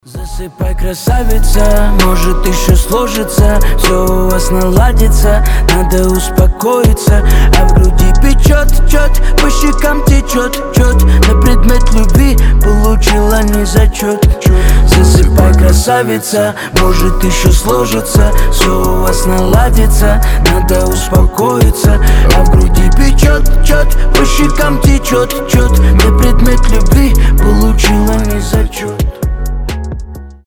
Засыпай, красавица, может еще сложится, все у вас наладится, надо успокоиться. А в груди печет, по щекам течет, на предмет любви получила не зачет. Засыпай, красавица, может еще сложится, все у вас наладится, надо успокоиться. А в груди печет, по щекам течет, на предмет любви получила не зачет.